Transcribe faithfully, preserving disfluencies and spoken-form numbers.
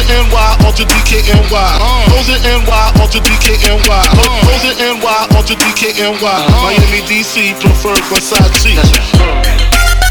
N Y, Ultra D K N Y. Hoes in N Y, Ultra D K N Y. Hoes in N Y, Ultra D K N Y. Miami, D C, preferred West Side C.